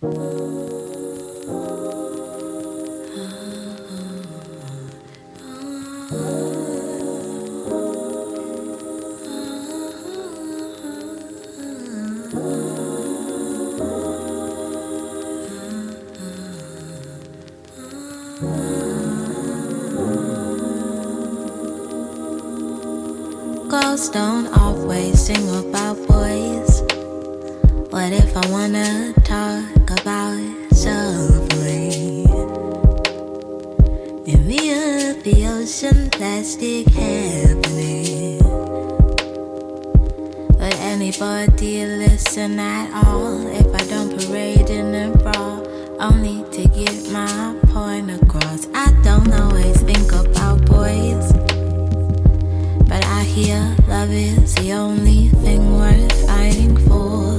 Girls don't always sing about boys. What if I wanna talk about suffering? In the ocean, plastic happening. Would anybody listen at all if I don't parade in a bra? Only to get my point across. I don't always think about boys, but I hear love is the only thing worth fighting for,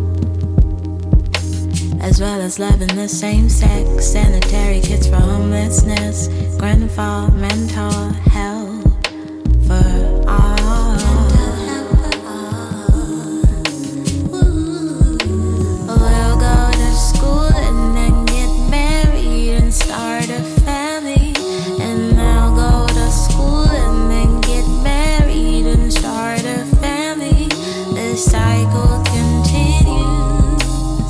as well as loving the same sex, sanitary kits for homelessness, grandfather mental health for all. We'll go to school and then get married and start a family, and I'll go to school and then get married and start a family. The cycle continues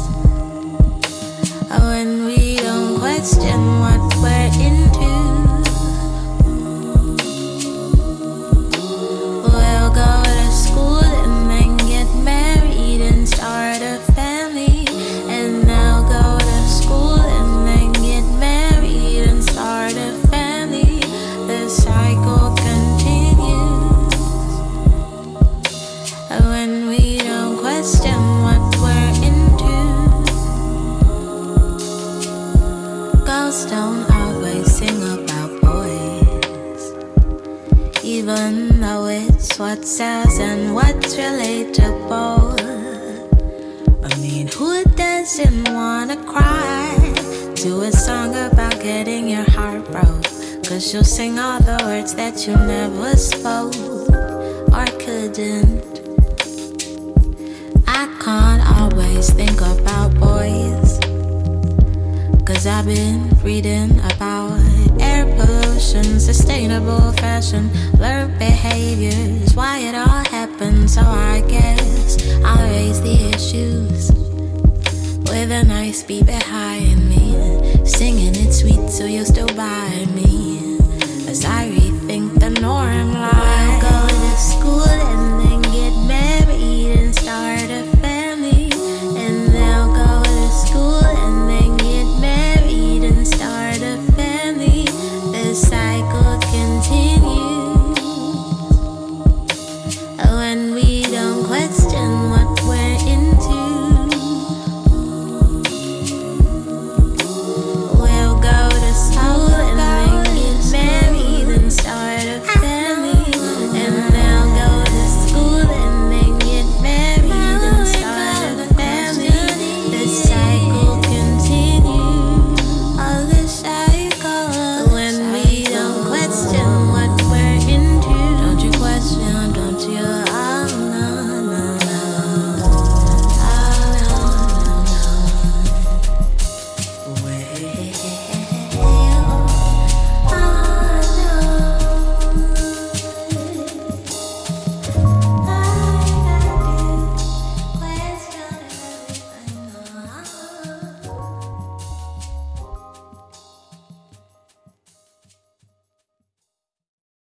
when we don't question what we're into. We'll go to school and then get married and start a family, and I'll go to school and then get married and start a family. The cycle continues when we don't question what we're into. Girls don't always sing about boys, even though it's what sells and what's relatable. I mean, who doesn't wanna cry to a song about getting your heart broke? 'Cause you'll sing all the words that you never spoke or couldn't. I can't always think about boys, 'cause I've been reading about air pollution, sustainable fashion, learned behaviors, why it all happened. So I guess I'll raise the issues with a nice beat behind me, singing it sweet so you'll still buy me as I rethink the norm. Like, I'll go to school and then